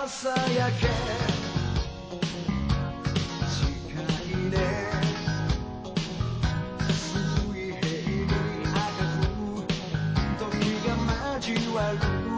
朝焼け近いね水平に赤く時が交わる